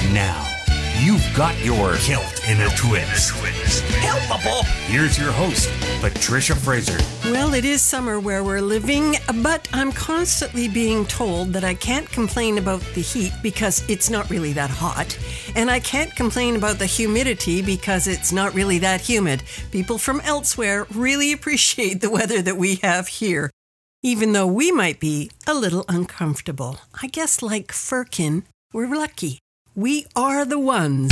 Now, you've got your kilt in a twist. Helpable. Here's your host, Patricia Fraser. Well, it is summer where we're living, but I'm constantly being told that I can't complain about the heat because it's not really that hot, and I can't complain about the humidity because it's not really that humid. People from elsewhere really appreciate the weather that we have here, even though we might be a little uncomfortable. I guess like Firkin, we're lucky. We are the ones.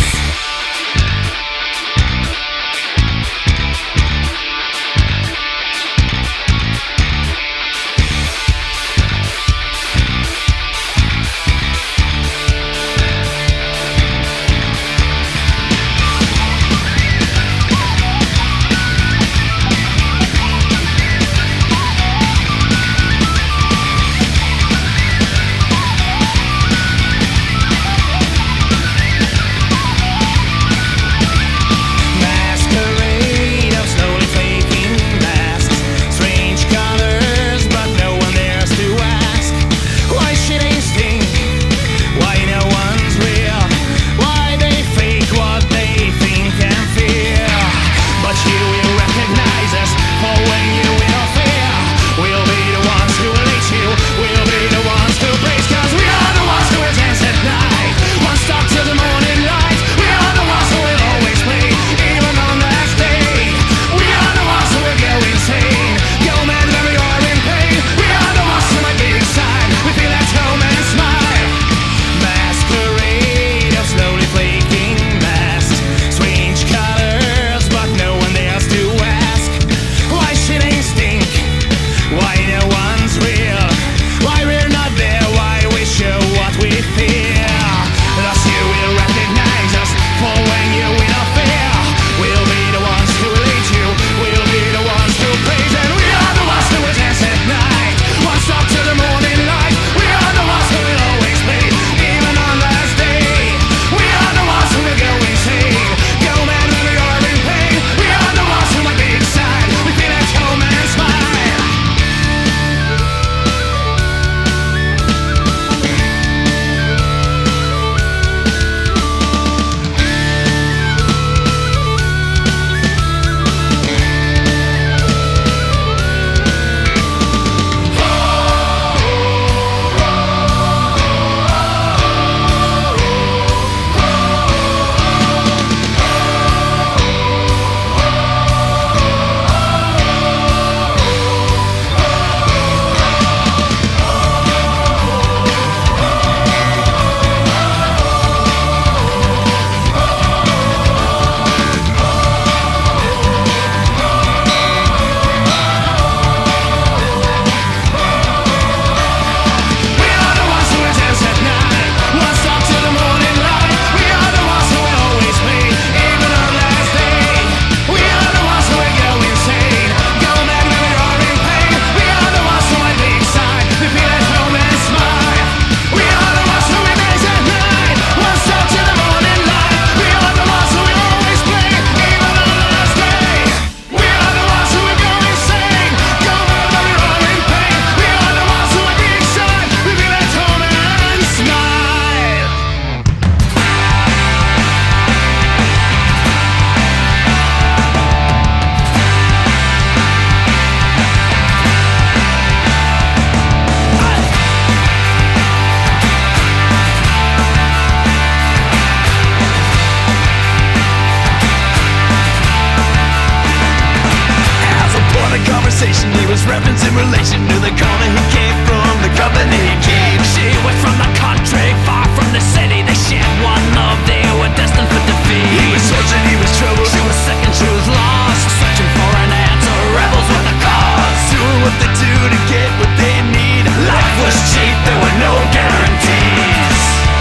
He was referencing relation to the corner he came from, the company he keeps. She was from the country, far from the city. They shared one love, they were destined for defeat. He was searching, he was troubled, she was second, she was lost, searching for an answer, rebels with a cause. Doing what they do to get what they need. Life was cheap, there were no guarantees.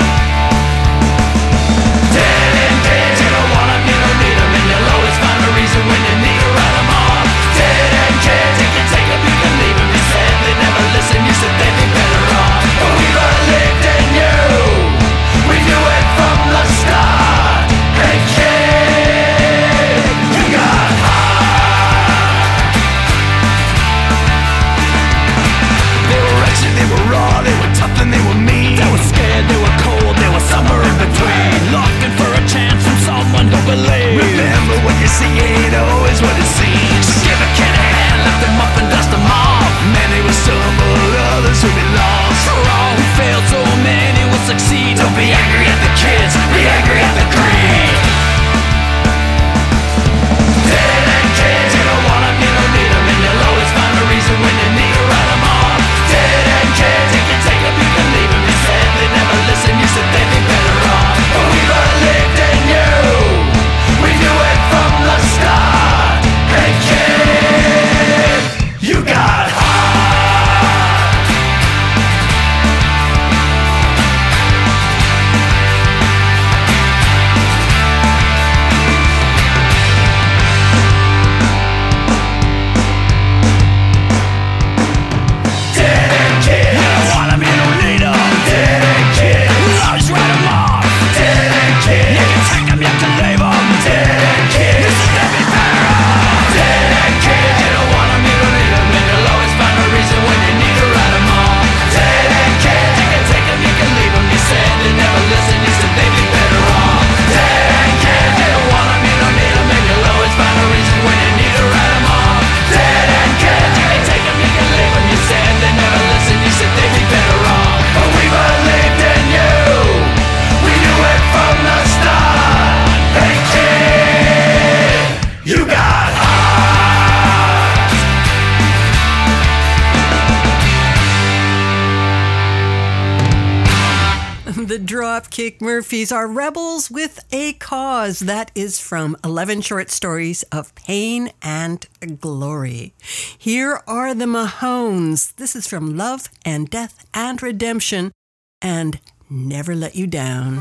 Dead end kids, you don't want them, you don't need them, and you'll always find a reason when you need to write them off. Dead end kids, you can take them, you can leave them. You said they never listen, you said they'd be better off. kids, be angry at the greed. Dead-end kids, you don't want them, you don't need them, and you'll always find a reason when you need to write them off. Dead-end kids, you can take them, you can leave them. You said they never listen, you said they'd be better off. But we believed in you, we knew it from the start. Hey kid, you got heart. The Dropkick Murphys are rebels with a cause. That is from 11 short stories of pain and glory. Here are the Mahones. This is from Love and Death and Redemption and Never Let You Down.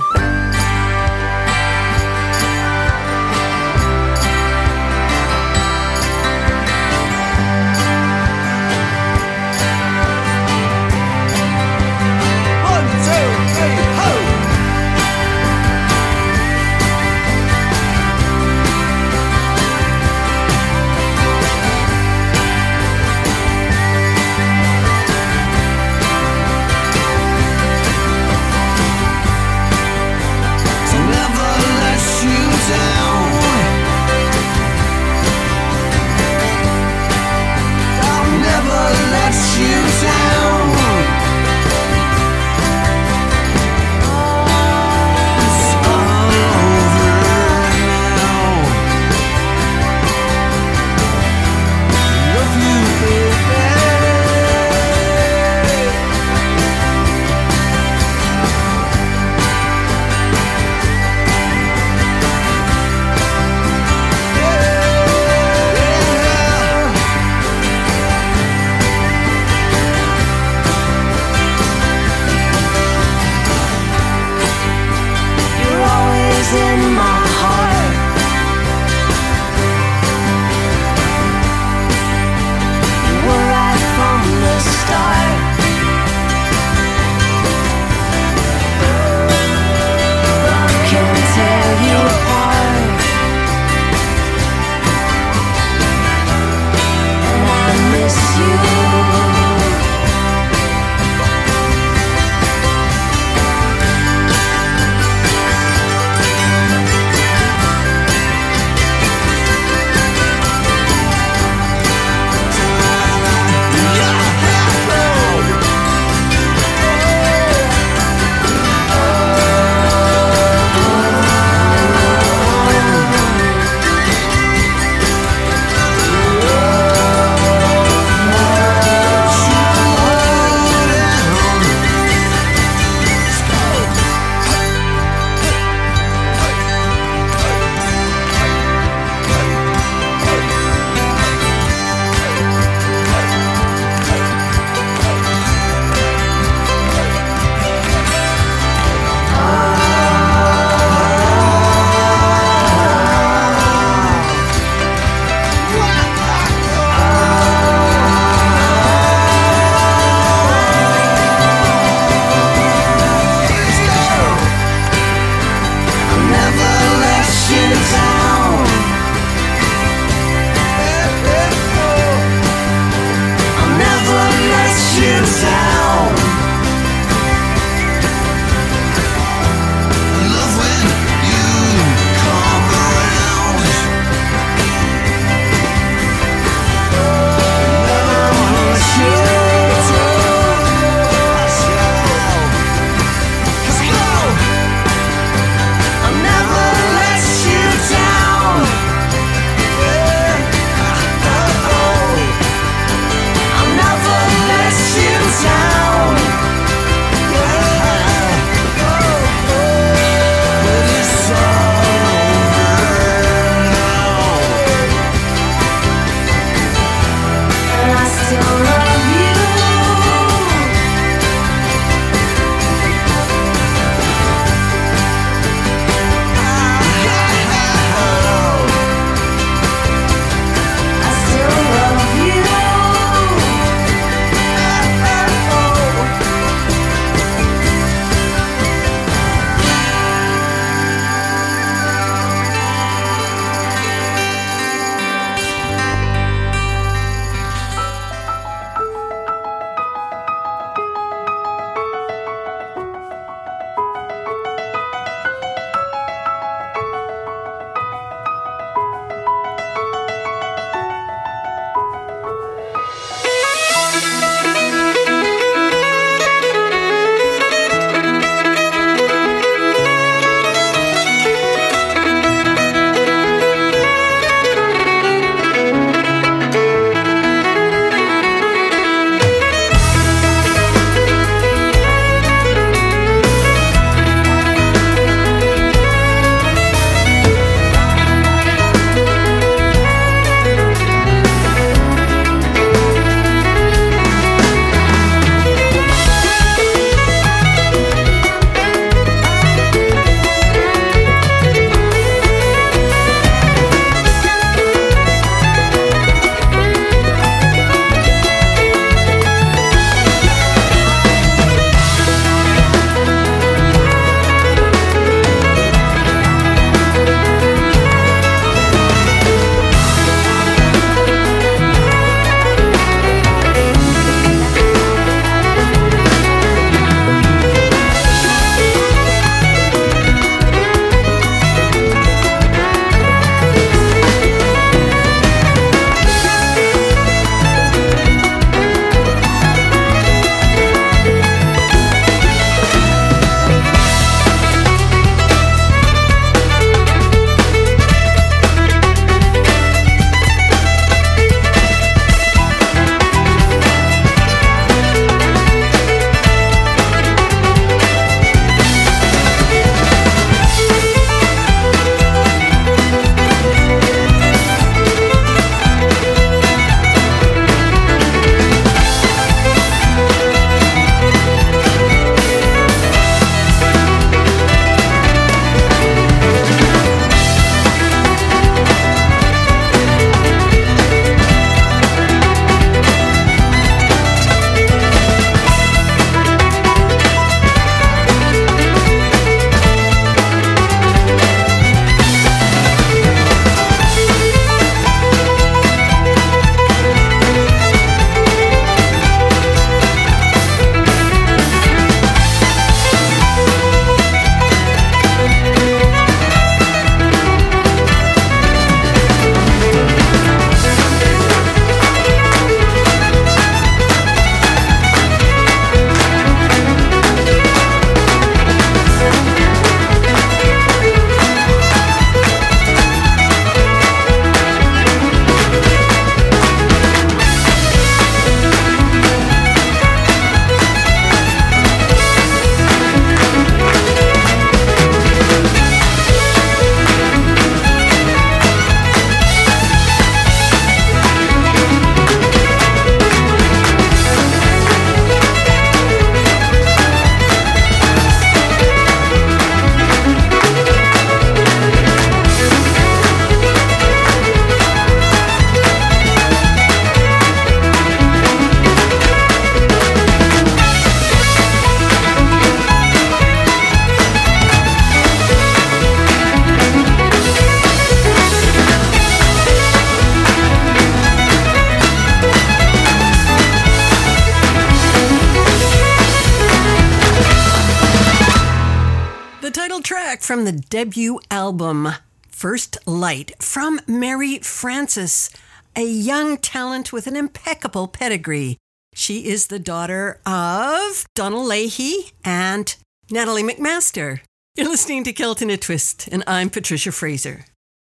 from the debut album First Light from Mary Francis, a young talent with an impeccable pedigree. She is the daughter of Donald Leahy and Natalie McMaster. You're listening to Kilt in a Twist, and I'm Patricia Fraser.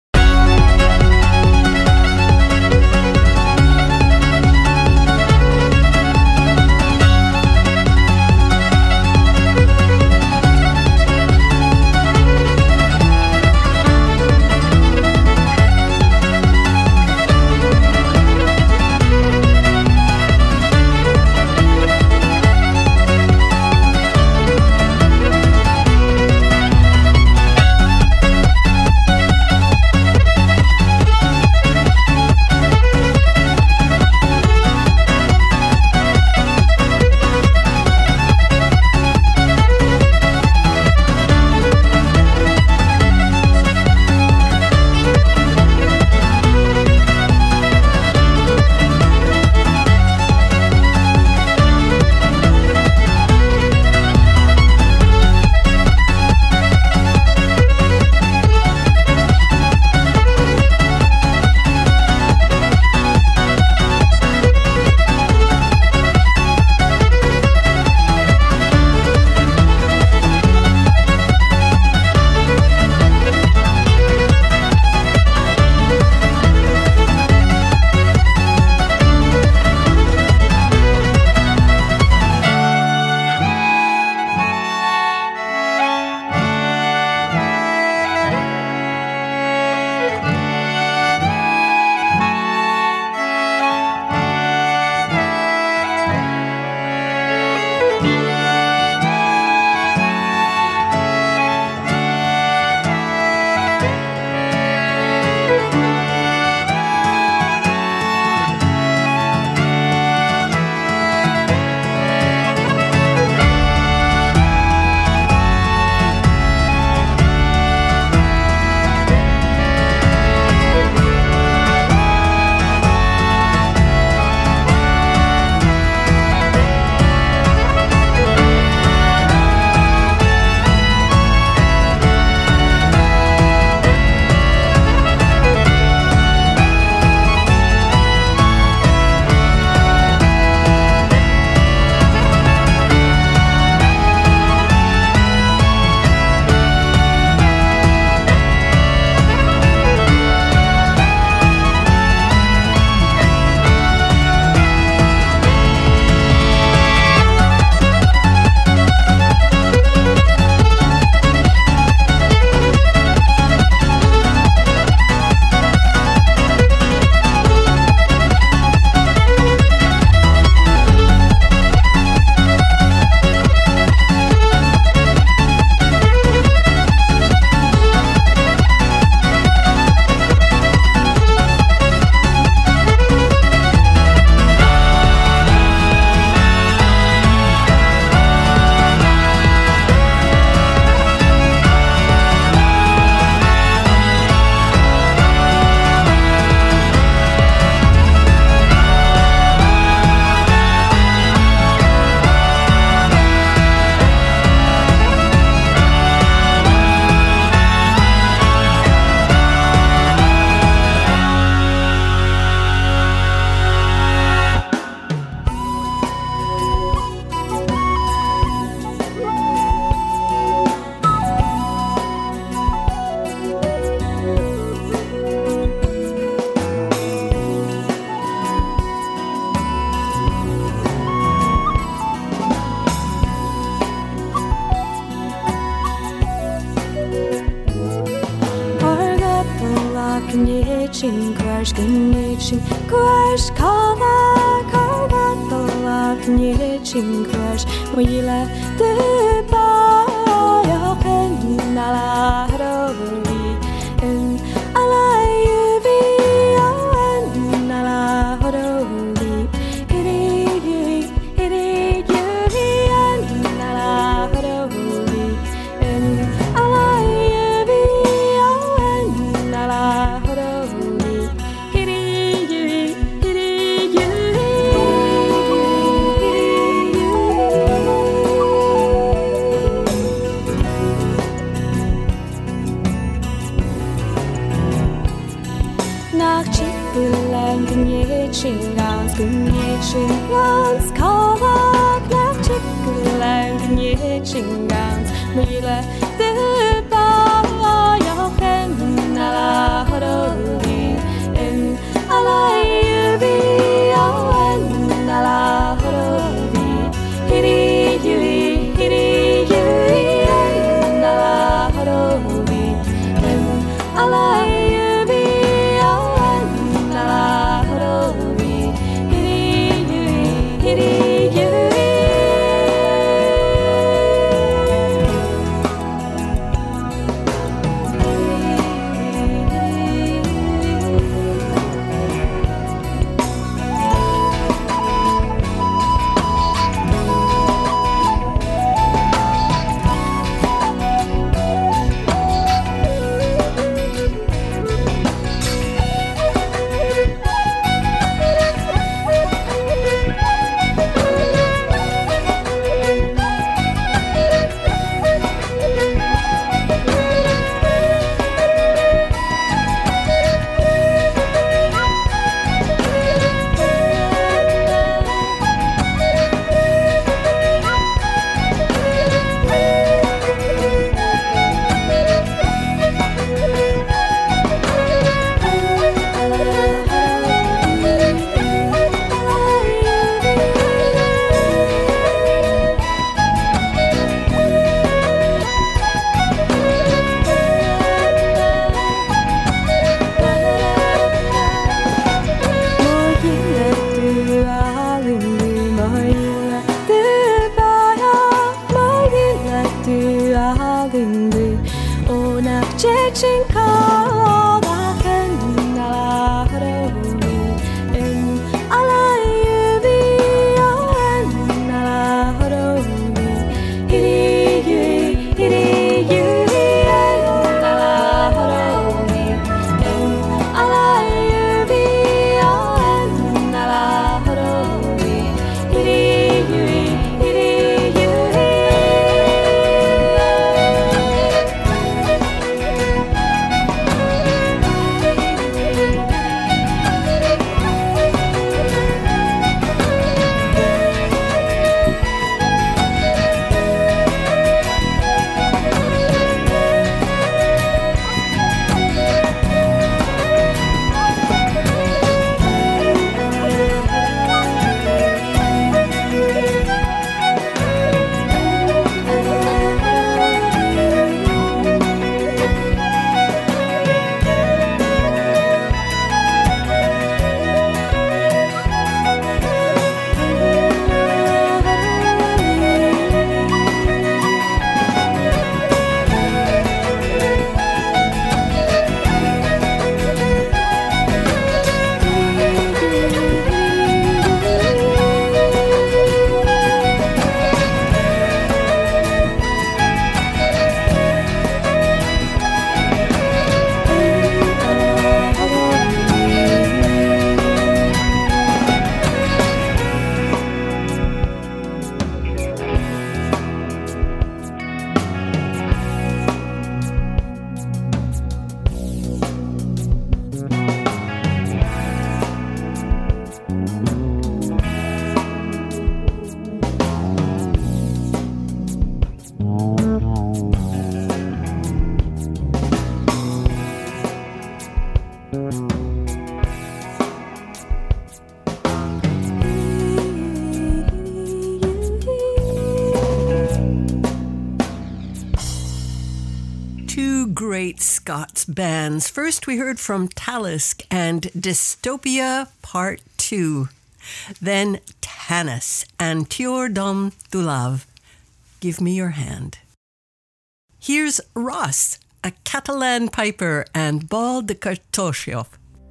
Gniechin, Quarsh Gniechin, Quarsh Kava, Karvatala, Gniechin, Quarsh, Willa, the Bayoken, Nala, Roveri, and Alayevi, and Nala, Roveri, Hiri, and Nala, Roveri, and Alayevi, and Nala. Gnietschingans, Kava, Knäppchickelen, Gnietschingans, Mille, Dupa, Jochen, alla Hodoli, en alla Juvi, en alla Hodoli, Hiri, Juri, en alla Hodoli, en alla Juvi, en alla Hodoli, Hiri, Juri. Great Scots bands. First, we heard from Talisk and Dystopia Part 2. Then Tanis and Tuor Dom Dulav, Give Me Your Hand. Here's Ross, a Catalan piper, and Ball de Cartoixo.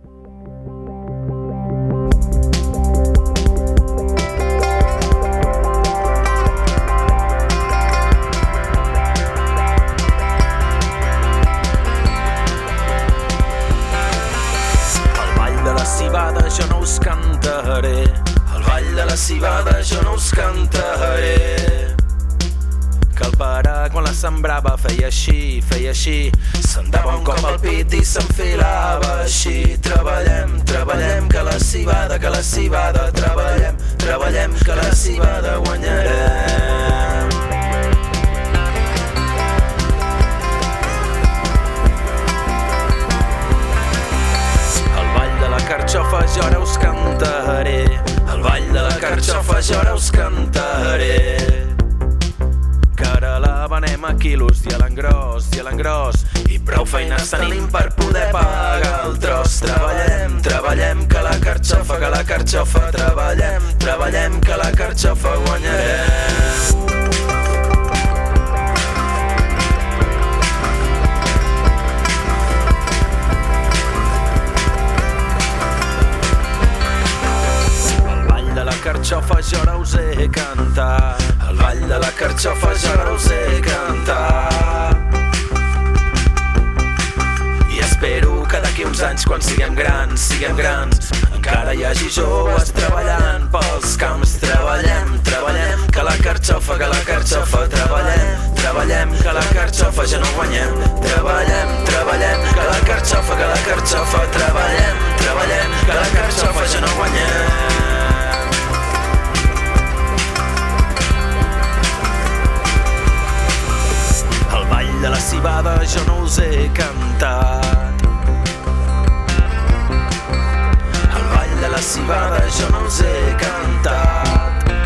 Jo no us cantaré, al ball de la civada jo no us cantaré, que el pare quan la sembrava feia així, se'n dava un cop al pit i s'enfilava així. Treballem, treballem, que la civada, treballem, treballem, que la civada guanyarem. Al ball de la carxofa jo ara us cantaré, al ball de la carxofa jo ara us cantaré. Que ara la venem a quilos i a l'engròs, i prou feines tenim per poder pagar el tros. Treballem, treballem, que la carxofa, treballem, treballem, que la carxofa guanyarem. Carxofa jo ara us he cantat, al ball de la carxofa jo ara us he cantat. I espero que d'aquí uns anys quan siguem grans, encara hi hagi joves treballant pels camps. Treballem, treballem, que la carxofa, treballem, treballem, que la carxofa ja no guanyem. Treballem, treballem, que la carxofa, treballem, treballem, que la carxofa ja no guanyem. De la civada jo no us he cantat, al ball de la civada jo no us he cantat.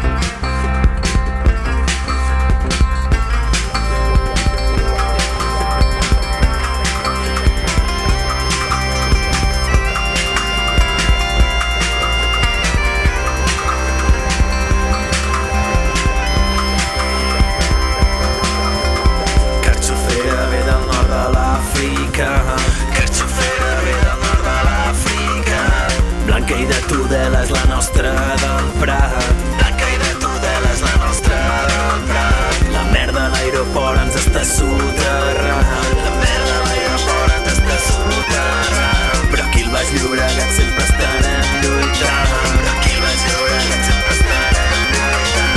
Carxofera ve del nord de l'Àfrica, Blanca i de Tudela és la nostra del Prat. Blanca i de Tudela és la nostra del Prat. La merda a l'aeroport ens està soterrant, la merda a l'aeroport ens està soterrant. Però aquí al Baix Llobregat sempre estarem lluitant, però aquí al Baix Llobregat sempre estarem lluitant.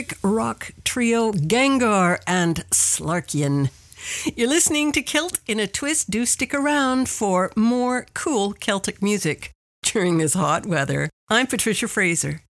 Celtic rock trio Gengar and Slarkian. You're listening to Kilt in a Twist. Do stick around for more cool Celtic music during this hot weather. I'm Patricia Fraser.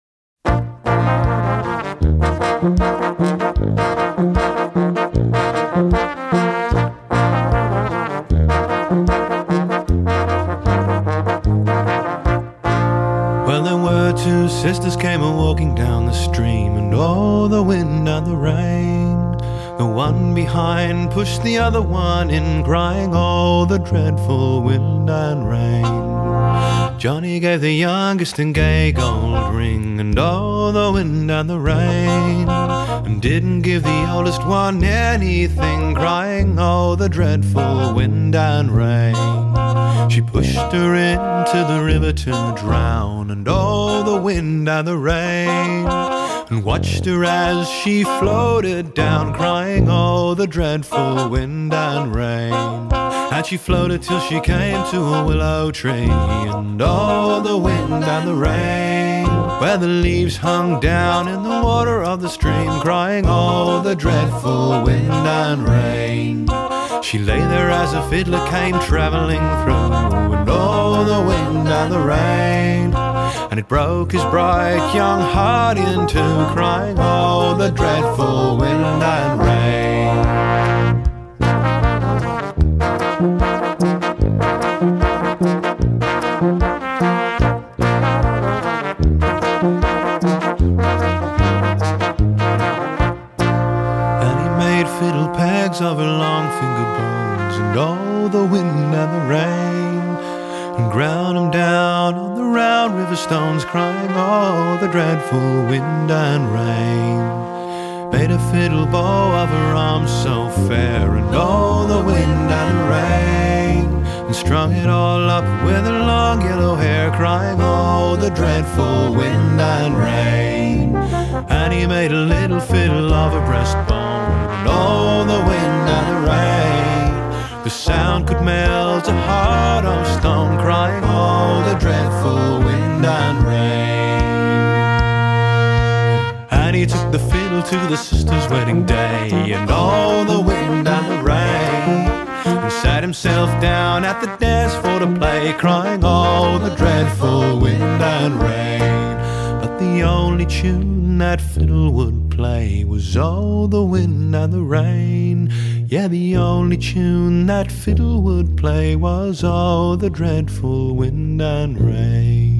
Well, there were two sisters came a-walking down the stream, and oh, the wind and the rain. The one behind pushed the other one in, crying, oh, the dreadful wind and rain. Johnny gave the youngest a gay gold ring, and oh, the wind and the rain. And didn't give the oldest one anything, crying, oh, the dreadful wind and rain. She pushed her into the river to drown, and oh, the wind and the rain. And watched her as she floated down, crying, oh, the dreadful wind and rain. And she floated till she came to a willow tree, and oh, the wind and the rain. Where the leaves hung down in the water of the stream, crying, oh, the dreadful wind and rain. She lay there as a fiddler came travelling through, and oh, the wind and the rain. And it broke his bright young heart in two, crying, oh, the dreadful wind and rain. And he made fiddle pegs of her long finger bones, and oh, the wind and the rain. And ground them down on the round river stones, crying, oh, the dreadful wind and rain. Made a fiddle bow of her arms so fair, and oh, the wind and the rain. And strung it all up with her long yellow hair, crying, oh, the dreadful wind and rain. And he made a little fiddle of her breastbone, and oh, the wind and the rain. The sound could melt a heart of stone, crying, oh, the dreadful wind and rain. And he took the fiddle to the sister's wedding day, and oh, the wind and the rain. And sat himself down at the dance floor to play, crying, oh, the dreadful wind and rain. But the only tune that fiddle would play was, oh, the wind and the rain. Yeah, the only tune that fiddle would play was, oh, the dreadful wind and rain.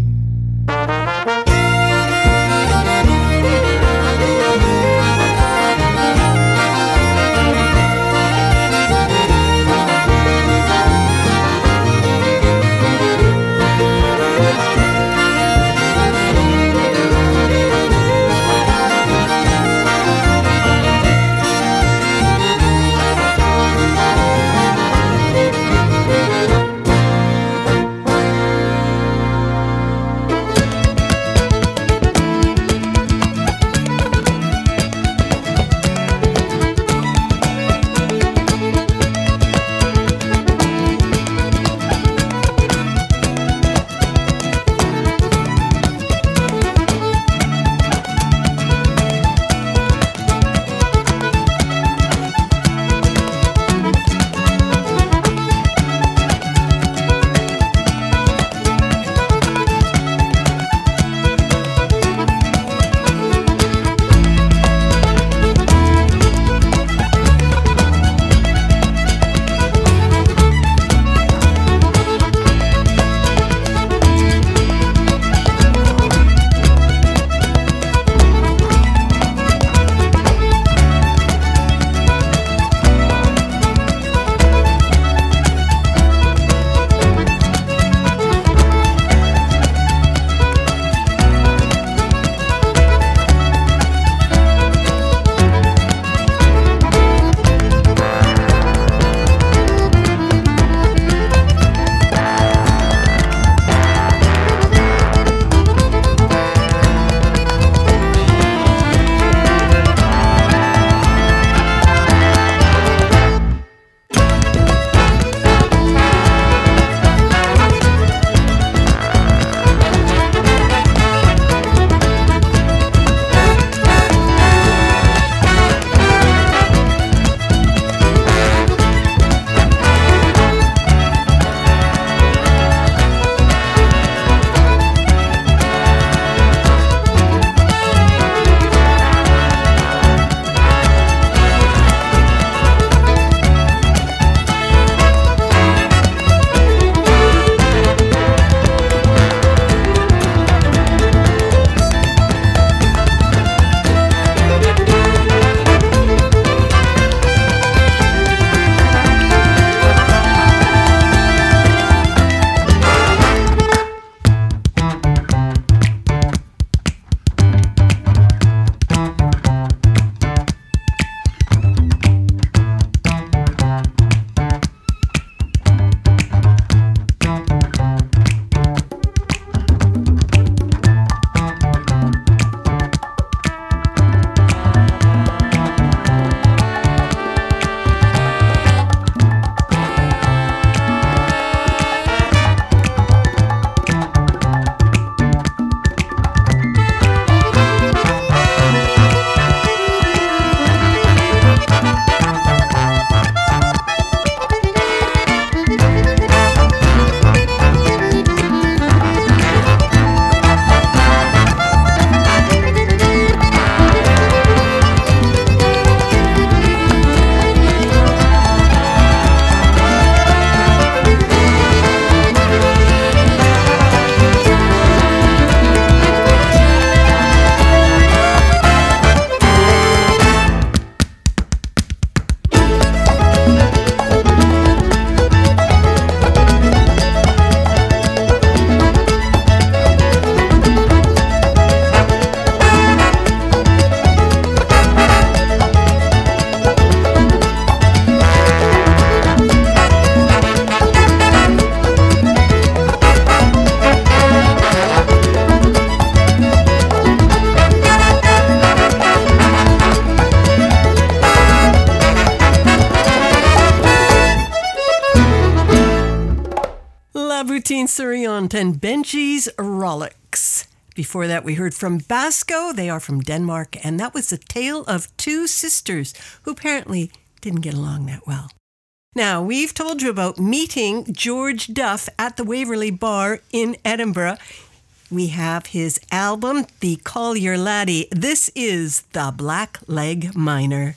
Pauline Suriant and Benji's Rollicks. Before that, we heard from Basco. They are from Denmark, and that was the tale of two sisters who apparently didn't get along that well. Now, we've told you about meeting George Duff at the Waverley Bar in Edinburgh. We have his album, The Collier Laddie. This is The Black Leg Miner.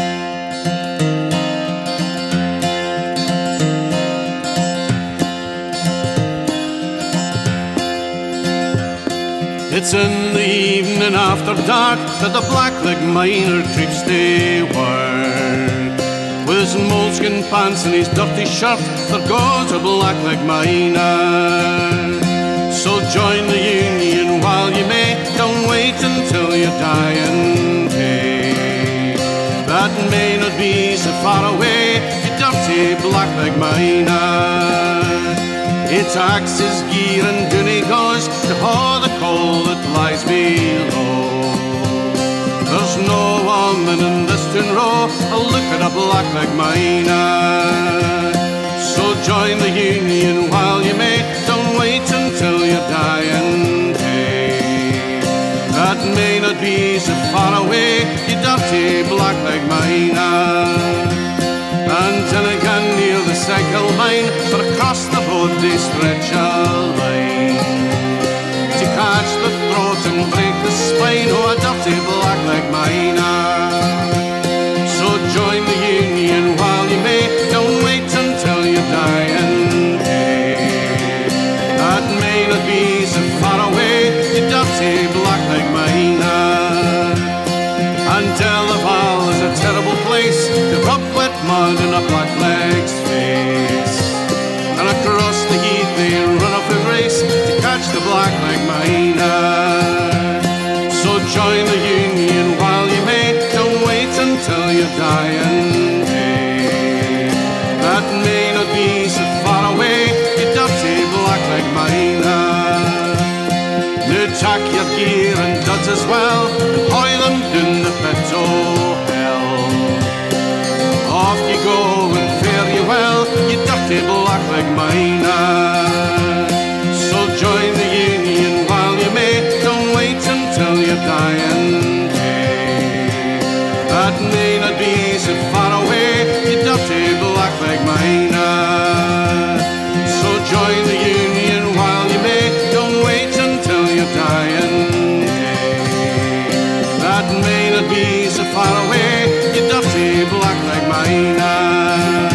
It's in the evening after dark that the black-leg miner creeps to work. With his moleskin pants and his dirty shirt, there goes a black-leg miner. So join the union while you may, don't wait until you're dying day. That may not be so far away, you dirty black-leg miner. He tacks his gear and down he goes to haul the coal that lies below. There's no woman in this town row, look at a black-leg miner. So join the union while you may, don't wait until you're dying day. That may not be so far away, you dirty black-leg miner. Until again near the cycle mine, but across the road they stretch a line to catch the throat and break the spine of a dirty black-leg miner. So join the union while you may, don't wait until you're dying day. That may not be so far away, you dirty black-leg miner. Until the Val is a terrible place to rub wet mud in a black-leg's face. And across the heath they run off a race to catch the black-leg miner. So join the union while you may, don't wait until you're dying day. That may not be so far away, you dirty black-leg miner. Now tack your gear and duds as well, and hoy them down the pit o' hell. Off you go and fare you well, you dirty black-leg miner. So join the union while you may, don't wait until you're dying day. That may not be so far away, you dirty black-leg miner. So join the union while you may, don't wait until you're dying day. That may not be so far away, you dirty black-leg miner.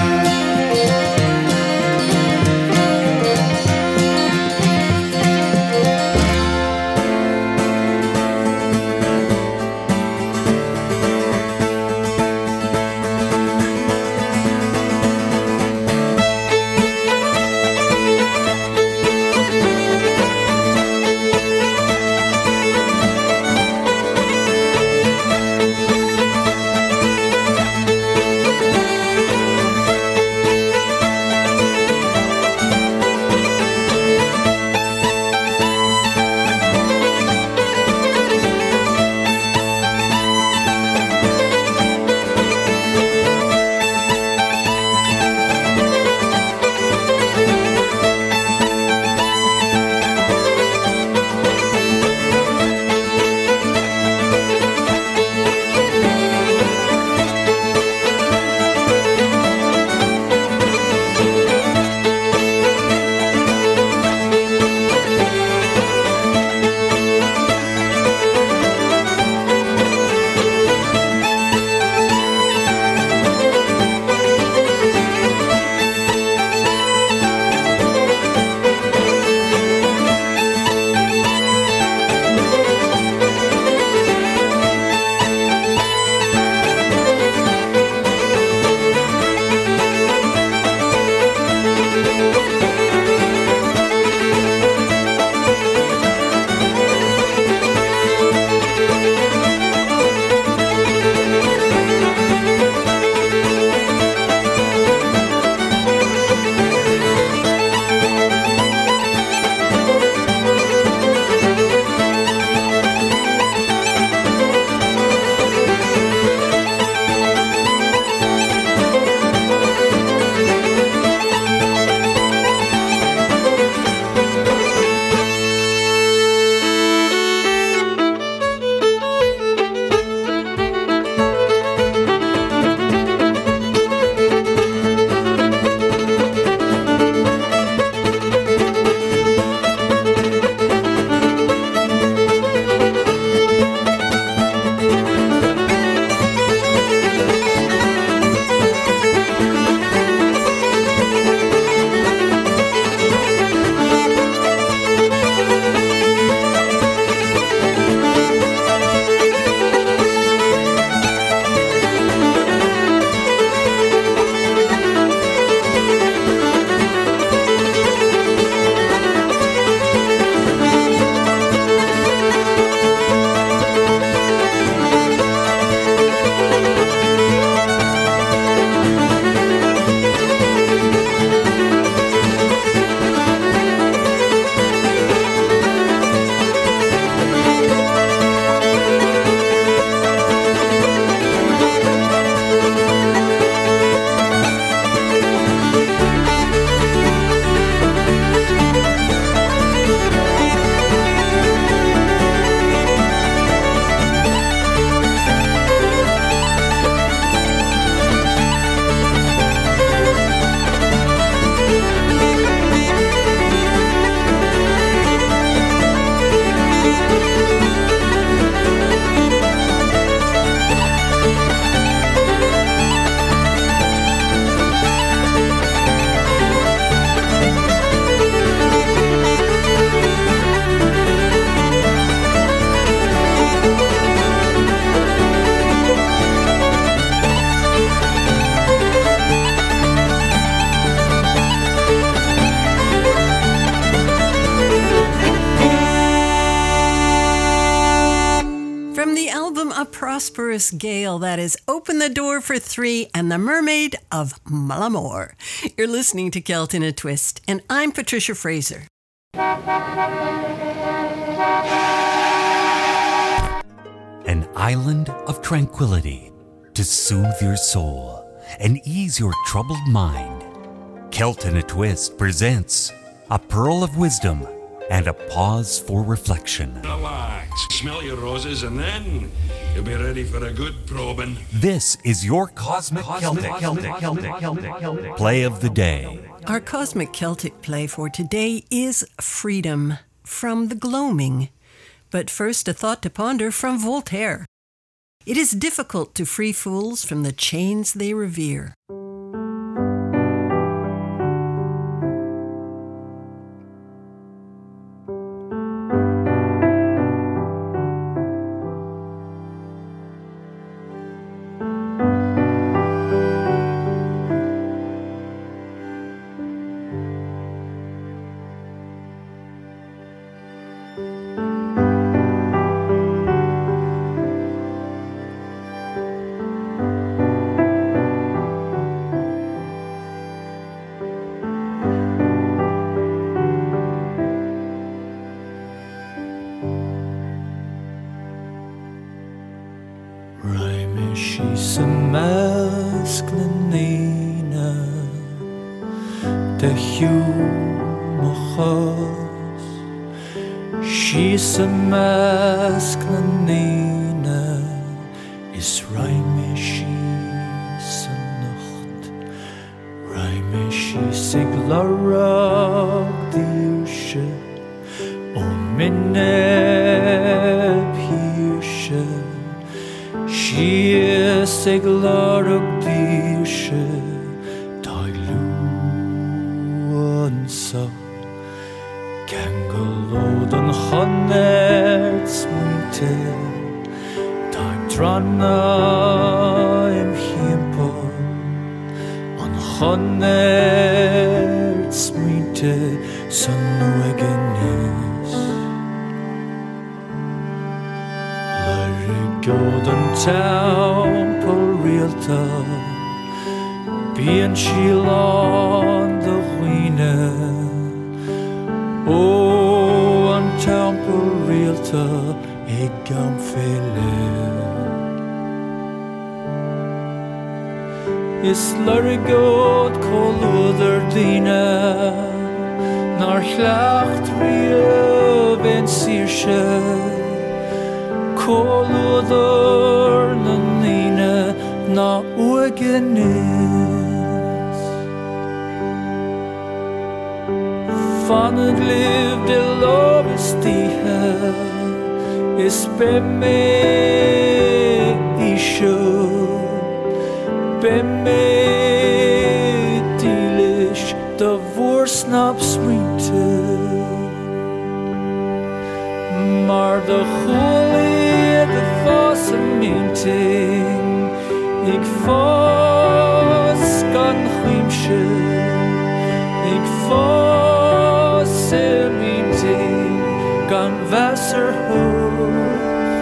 From the album A Prosperous Gale, that is Open the Door for Three and The Mermaid of Mullamore. You're listening to Celt in a Twist, and I'm Patricia Fraser. An island of tranquility to soothe your soul and ease your troubled mind. Celt in a Twist presents a pearl of wisdom and a pause for reflection. Relax, smell your roses, and then you'll be ready for a good probing. This is your Cosmic Celtic Play of the Day. Our Cosmic Celtic play for today is Freedom from the Gloaming. But first, a thought to ponder from Voltaire. It is difficult to free fools from the chains they revere. She's a mask na nina is raime she's a nacht raime she's a glarag diushe o minne piushe she is a glarag diushe dailu ansa Gangalod Honnerts Minte Dag Drana im Himpel on Honnerts Minte Sanuegenis Larigod Temple Realta Bien Shilon the Wiener Oh, an temple realta e gamfele Is larigod koludder dina Nar hlacht ria ben sirshe Koludder na nina na ugenis Van het liefde love is die is bij mij bij mij dielish de voorsnap sprinten maar de goeie de vaste minting ik vast kan glimsje ik vast meeting kan Wasser hoog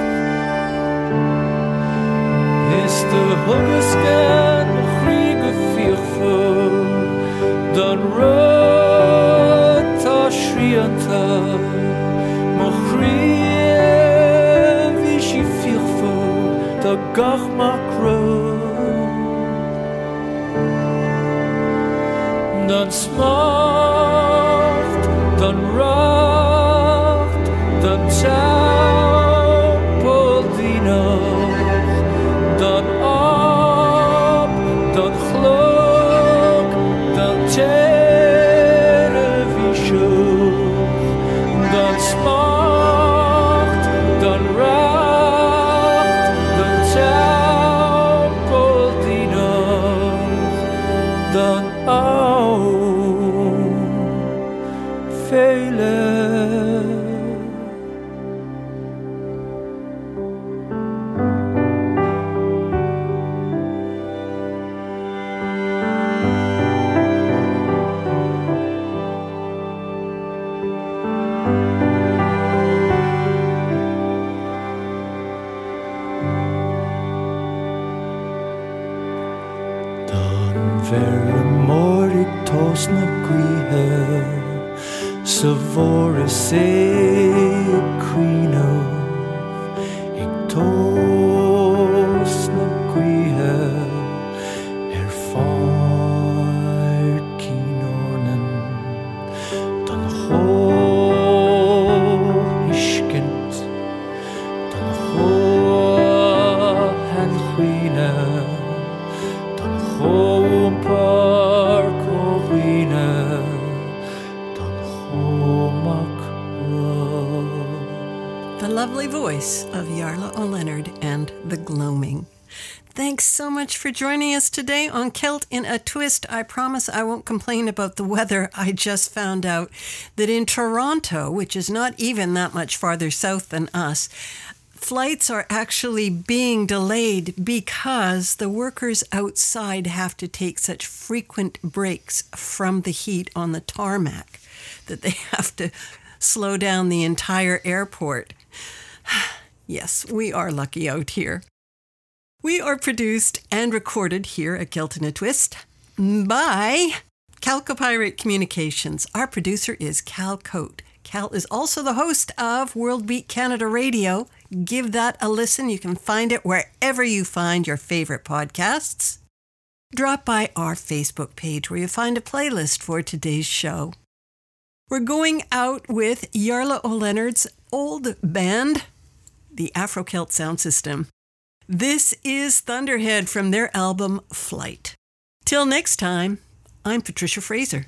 is de huggesken kriege viervol dan rota schrienta mochrie wie sie viervol da gach makro dan smacht dan racht dan tempel die nog dan op dan glok dan television dan smacht dan racht dan tempel die nog dan op Verre morig tosna grihe Savoris crino Ik tosna grihe Far kinornen Dan ho hiskent Dan ho helchwine Dan ho park wine Dan ho makro. The lovely voice of Jarla O'Leonard and the Gloaming. Thanks so much for joining us today on Celt in a Twist. I promise I won't complain about the weather. I just found out that in Toronto, which is not even that much farther south than us, flights are actually being delayed because the workers outside have to take such frequent breaks from the heat on the tarmac that they have to slow down the entire airport. Yes, we are lucky out here. We are produced and recorded here at Celt in a Twist by Calcopyrate Communications. Our producer is Cal Coate. Cal is also the host of World Beat Canada Radio. Give that a listen. You can find it wherever you find your favorite podcasts. Drop by our Facebook page where you'll find a playlist for today's show. We're going out with Jarla O'Leonard's old band, the Afro-Celt Sound System. This is Thunderhead from their album Flight. Till next time, I'm Patricia Fraser.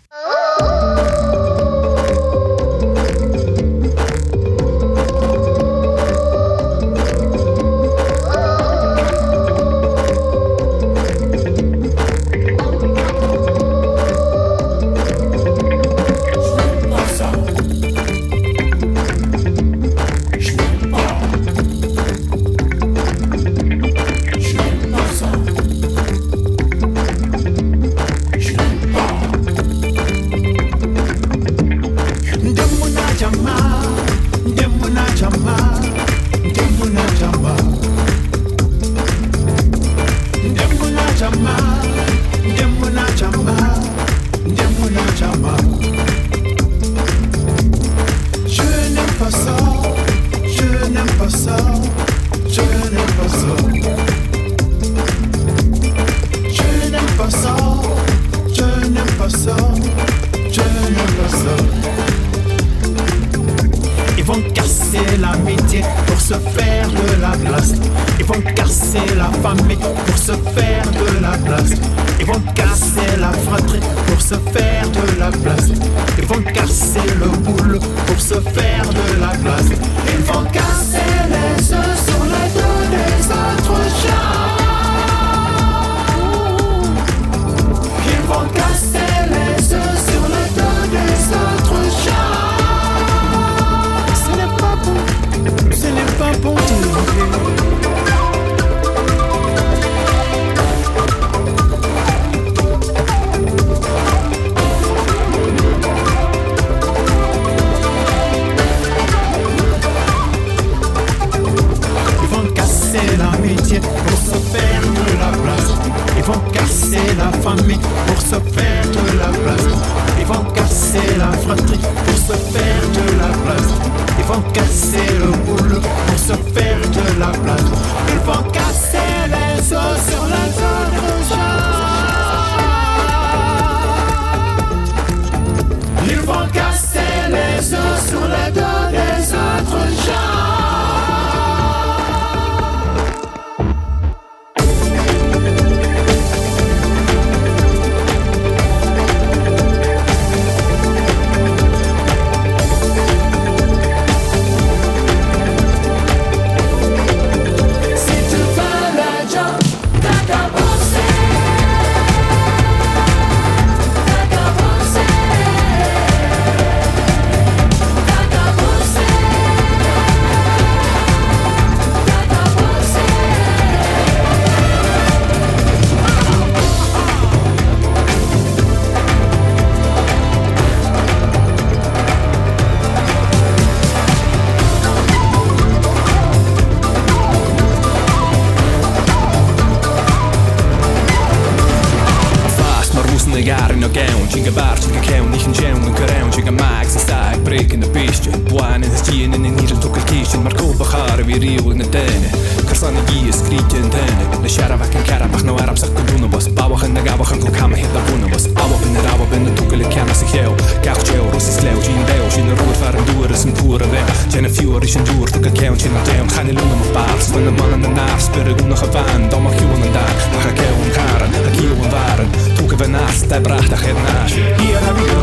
liuag na daine Carsanna gíos scríte an daine Na searabhach an carabach nó arabsach go búnabas Babachan na gabachan go cama hit a búnabas Abab in na rabab in na túgala ceanna sa chew Gach chew rús is leo Gín deo Gín na rúir far an dúr is an púr a bheith Gén a fiúr is an dúr Tug a ceann sin na deim Chani lúna ma bars Fan na man an na nar Spyr a gúnach a van Dom a chiúan an dar Ach a cew an caran A ciú an varan Túg a bheith nas Da bracht a ched nas Hier a vi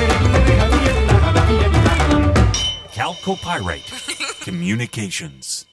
Copyright Communications.